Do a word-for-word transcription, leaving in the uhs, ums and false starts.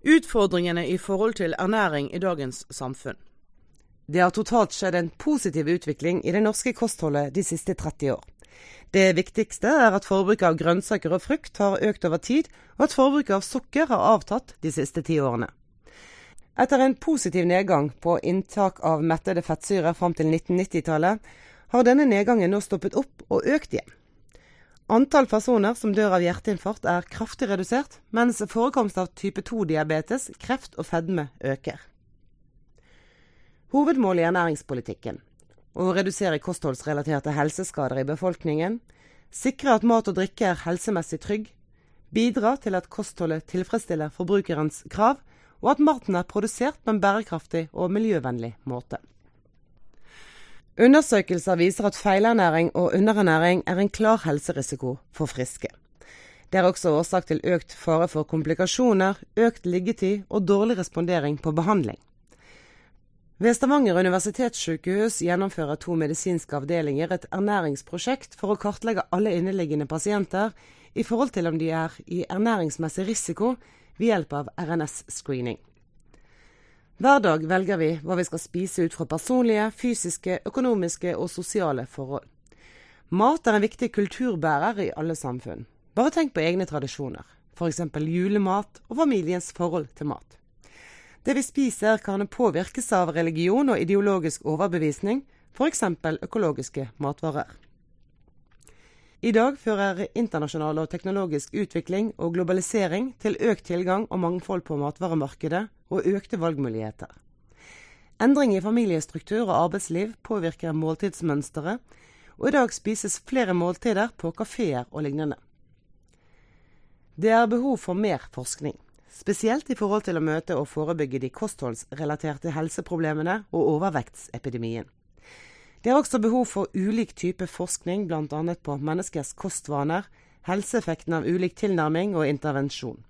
Utfordringene i forhold til ernæring i dagens samfunn. Det har totalt skjedd en positiv utvikling i det norske kostholdet de siste tretti år. Det viktigste er at forbruket av grønnsaker og frukt har økt over tid, og at forbruket av sukker har avtatt de siste ti årene. Etter en positiv nedgang på inntak av mettede fettsyrer fram til nitten nitti-tallet, har denne nedgangen nå stoppet opp og økt igjen. Antall personer som dør av hjerteinfarkt er kraftig redusert, mens forekomst av type to-diabetes, kreft og fedme øker. Hovedmålet i ernæringspolitikken: å redusere kostholdsrelaterte helseskader i befolkningen, sikre at mat og drikke er helsemessig trygg, bidra til at kostholdet tilfredsstiller forbrukerens krav, og at maten er produsert på en bærekraftig og miljøvennlig måte. Undersøkelser viser at feilernæring og underernæring er en klar helserisiko for friske. Det er også årsak til økt fare for komplikasjoner, økt liggetid og dårlig respondering på behandling. Ved Stavanger universitetssykehus gjennomfører to medisinske avdelinger et ernæringsprosjekt for å kartlegge alle inneliggende pasienter i forhold til om de er i ernæringsmessig risiko ved hjelp av R N S-screening. Hver dag velger vi hva vi skal spise ut fra personlige, fysiske, økonomiske og sosiale forhold. Mat er en viktig kulturbærer i alle samfunn. Bare tenk på egne tradisjoner, for eksempel julemat og familiens forhold til mat. Det vi spiser kan påvirkes av religion og ideologisk overbevisning, for eksempel økologiske matvarer. I dag fører internasjonal og teknologisk utvikling og globalisering til økt tilgang og mangfold på matvaremarkedet og økte valgmuligheter. Endring i familiestruktur og arbeidsliv påvirker måltidsmønstere, og i dag spises flere måltider på kaféer og lignende. Det er behov for mer forskning, spesielt i forhold til å møte og forebygge de kostholdsrelaterte helseproblemene og overvektsepidemien. Det er også behov for ulik type forskning, blant annet på menneskers kostvaner, helseeffekten av ulik tilnærming og intervensjon.